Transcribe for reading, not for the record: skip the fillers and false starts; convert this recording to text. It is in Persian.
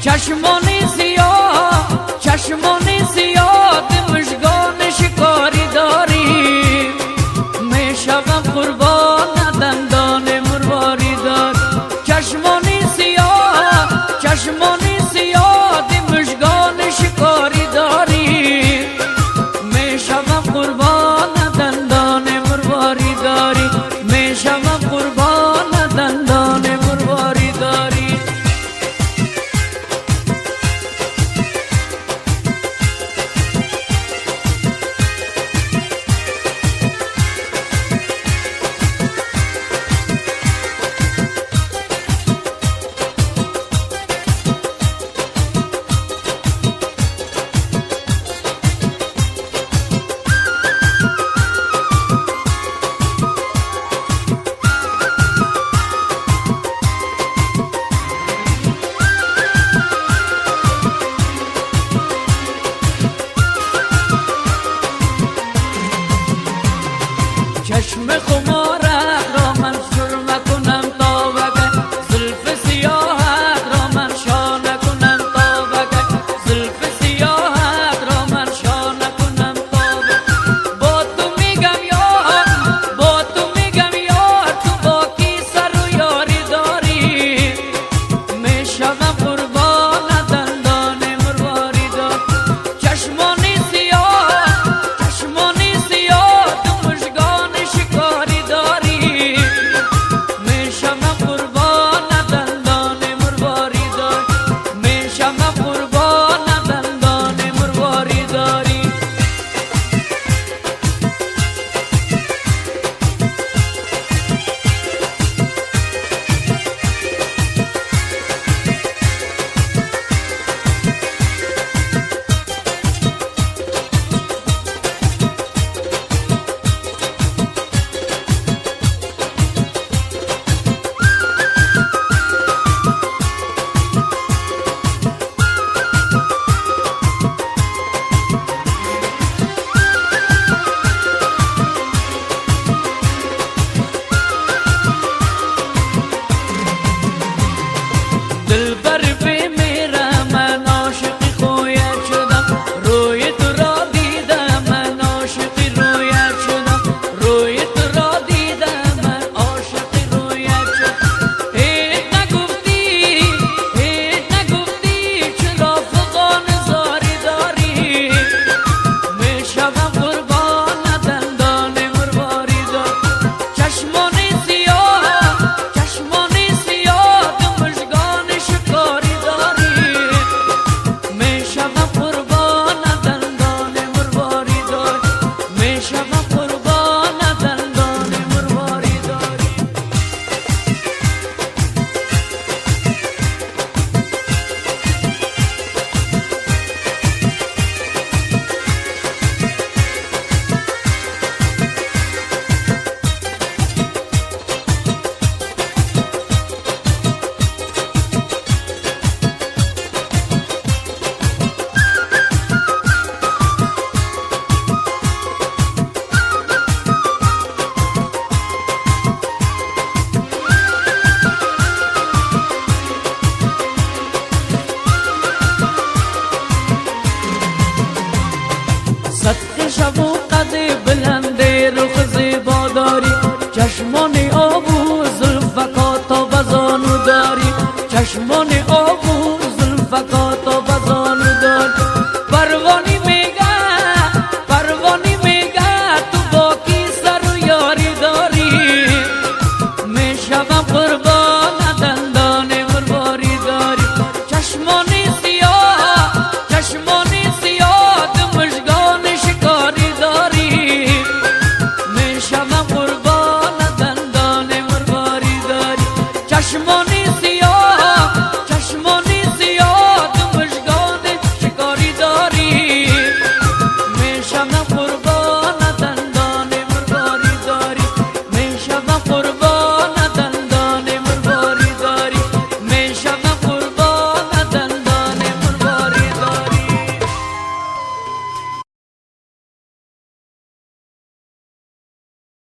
چشمانی سیاه چشمانی سیاه مژگان شکاری داری میشوم قربان دندان مرواری داری چشمانی سیاه چشمانی سیاه مژگان شکاری داری میشوم قربان دندان مرواری داری میشوم قربان دندان مرواری داری چشم خمارت را من سر نکنم تا وگه زلف سیاحت را من شاه نکنم تا وگه زلف سیاحت را من شاه نکنم تا وگه با تو میگم یار با تو میگم یار تو با کی سر و یاری داری میشوم قربان دندان مرواری دار چشمانی سیاه چشمانی سیاه تو مژگان شکاری داری میشم قربان دندان مرواری داری میشم قربان دندان مرواری داری دلبر به میرا من عاشقی خویت شدم روی تو را دیدم من عاشقی رویت شدم روی تو را دیدم من عاشقی رویت شدم هیچ نگفتی چرا فغان زاری داری میشوم قربان دندان مرواری دار چشمانی سیاه چشمانی سیاه مژگان شکاری داری میشوم قربان دندان مرواری داری میشوم قربان دندان مرواری داری صدق شب و قد بلند رخ زیبا داری چشمان آب و زلفکات تا بزانو داری چشمان